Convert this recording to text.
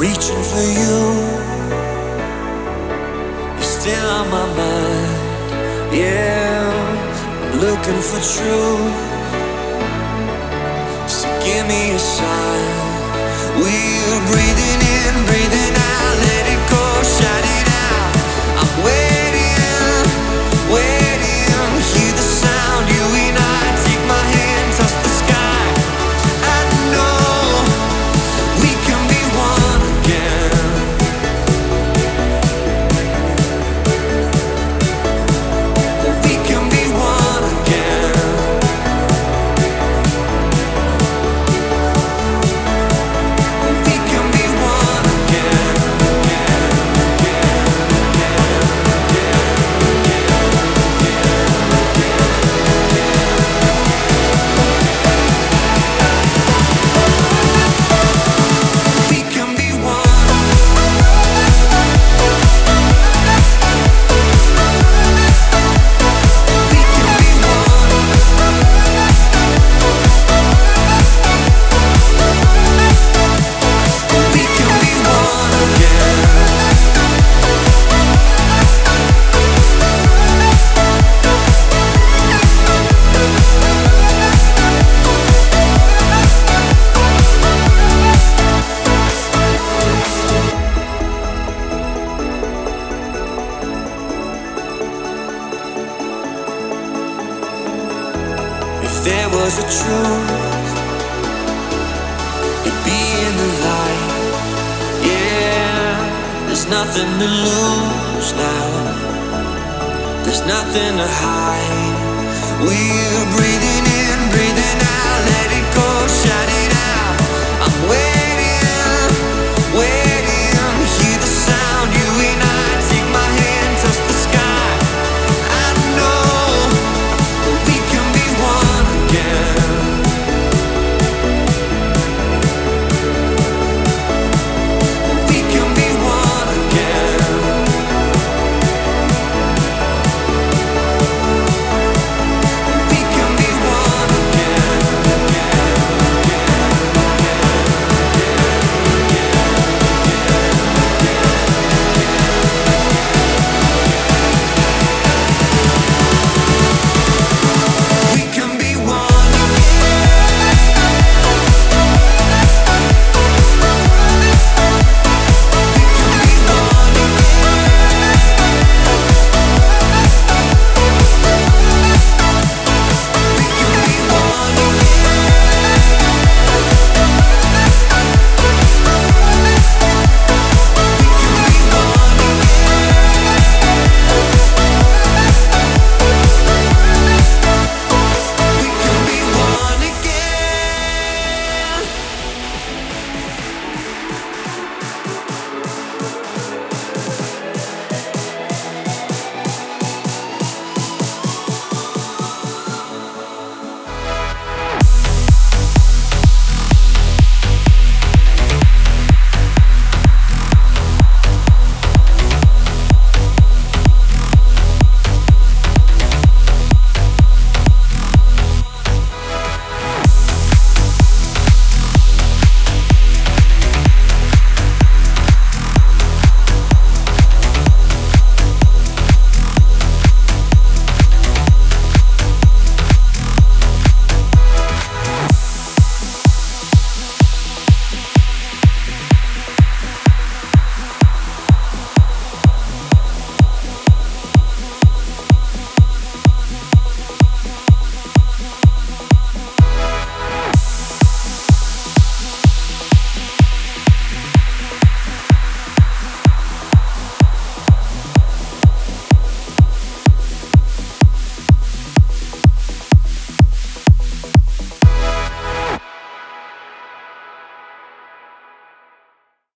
reaching for you. You're still on my mind, yeah. I'm looking for truth, so give me a sign. We're breathing in, breathing out, let it go, shout it out. I'm waiting, waiting, hear the sound, you and I, take my hand, touch the sky. I know we can be one again. We can be one again. We can be one again. We can be one. We can be one. We can be one again. If there was a truth, it'd be in the light. Yeah, there's nothing to lose now. There's nothing to hide. We're breathing